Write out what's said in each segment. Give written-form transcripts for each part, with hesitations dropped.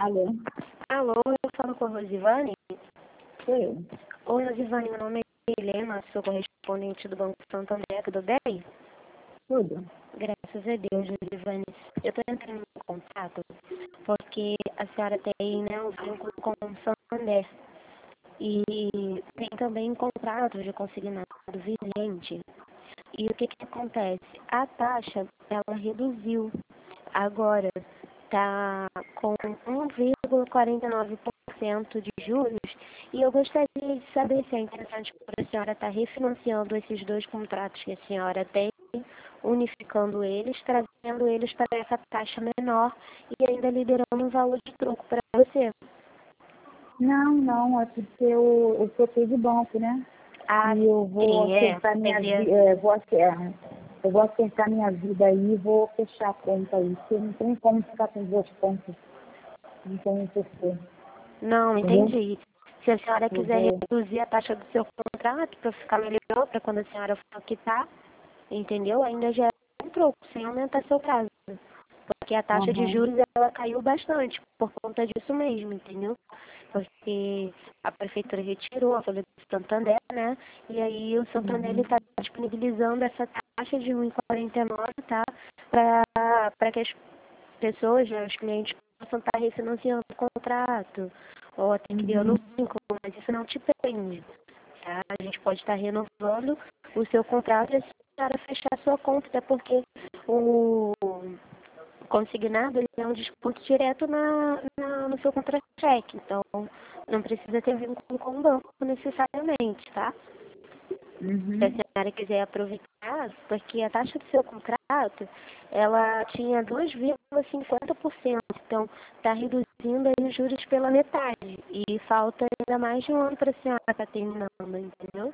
Alô? Alô, eu falo com a Rosivane. Sou eu. Oi, Rosivane, meu nome é Helena, sou correspondente do Banco Santander, tudo bem? Tudo? Graças a Deus, Rosivane. Eu estou entrando em contato porque a senhora tem, né, um vínculo com o Santander e tem também um contrato de consignado vigente. E o que acontece? A taxa, ela reduziu. Agora está com 1,49% de juros e eu gostaria de saber se é interessante para a senhora estar refinanciando esses dois contratos que a senhora tem, unificando eles, trazendo eles para essa taxa menor e ainda liberando um valor de troco para você. Não, é porque eu troquei de banco, né? Ah, E eu vou sim, acertar minha mas é. vida, eu vou acertar minha vida aí e vou fechar a conta aí, porque não tem como ficar com duas contas, não tem porquê, Não, entendeu? entendi. Se a senhora Eu quiser vou, reduzir a taxa do seu contrato para ficar melhor, para quando a senhora for quitar, entendeu? Ainda já é um troco, sem aumentar seu prazo. Porque a taxa de aham, juros ela caiu bastante por conta disso mesmo, entendeu? Porque a prefeitura retirou a folha do Santander, né? E aí o Santander ele uhum, está disponibilizando essa taxa de 1,49, tá? Para que as pessoas, né, os clientes possam estar refinanciando o contrato ou até criando um uhum, vínculo, mas isso não te prende, tá? A gente pode estar renovando o seu contrato e a senhora fechar a sua conta, até porque o consignado ele é um desconto direto no seu contra-cheque, então não precisa ter vínculo com o banco necessariamente, tá? Se a uhum. senhora quiser aproveitar, porque a taxa do seu contrato, ela tinha 2,50%, então está reduzindo aí os juros pela metade, e falta ainda mais de um ano para a senhora estar terminando, entendeu?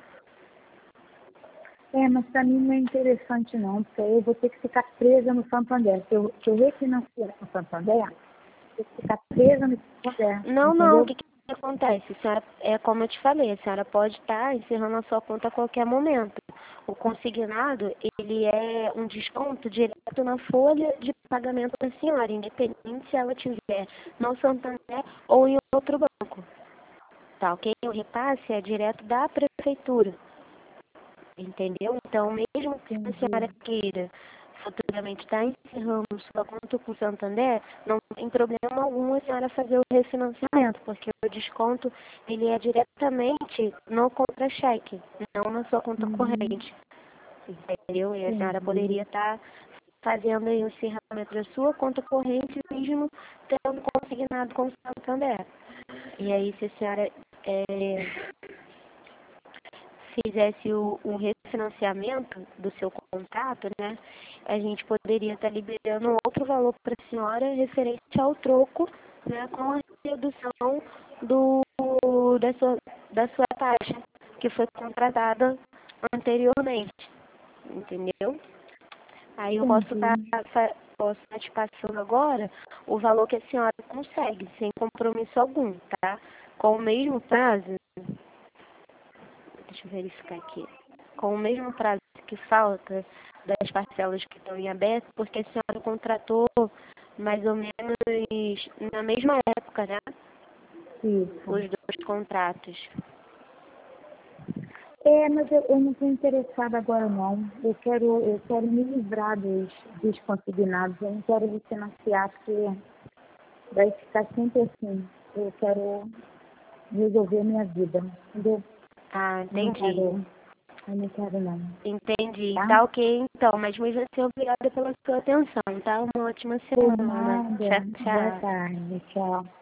Mas para mim não é interessante não, porque aí eu vou ter que ficar presa no Santander. Se eu refinanciar com o Santander, eu vou ter que ficar presa no Santander, Não, o entendeu? que acontece? A senhora, é como eu te falei, a senhora pode estar encerrando a sua conta a qualquer momento. O consignado, ele é um desconto direto na folha de pagamento da senhora, independente se ela tiver no Santander ou em outro banco. Tá, ok? O repasse é direto da prefeitura. Entendeu? Então, mesmo que a Entendi. senhora queira futuramente estar encerrando sua conta com o Santander, não tem problema algum a senhora fazer o refinanciamento, porque o desconto ele é diretamente no contra-cheque, não na sua conta Uhum, corrente. Entendeu? E a senhora entendi. poderia estar fazendo aí o encerramento da sua conta corrente mesmo tendo consignado com o Santander. E aí, se a senhora fizesse o refinanciamento do seu contrato, né, a gente poderia estar liberando outro valor para a senhora referente ao troco, né, com a redução do, da sua taxa que foi contratada anteriormente, entendeu? Aí eu posso estar Entendi. posso estar te passando agora o valor que a senhora consegue, sem compromisso algum, tá? Com o mesmo prazo, deixa eu verificar aqui. Com o mesmo prazo que falta das parcelas que estão em aberto, porque a senhora contratou mais ou menos na mesma época, né? Isso. Os dois contratos. Mas eu não estou interessada agora não. Eu quero me livrar dos consignados. Eu não quero refinanciar, porque vai ficar sempre assim. Eu quero resolver minha vida, entendeu? Ah, Eu não entendi. quero, eu não quero não, Entendi. tá? Tá ok, então. Mas mesmo assim, obrigada pela sua atenção, tá? Uma ótima Por semana. nada. Tchau, Boa tchau. tarde. Tchau.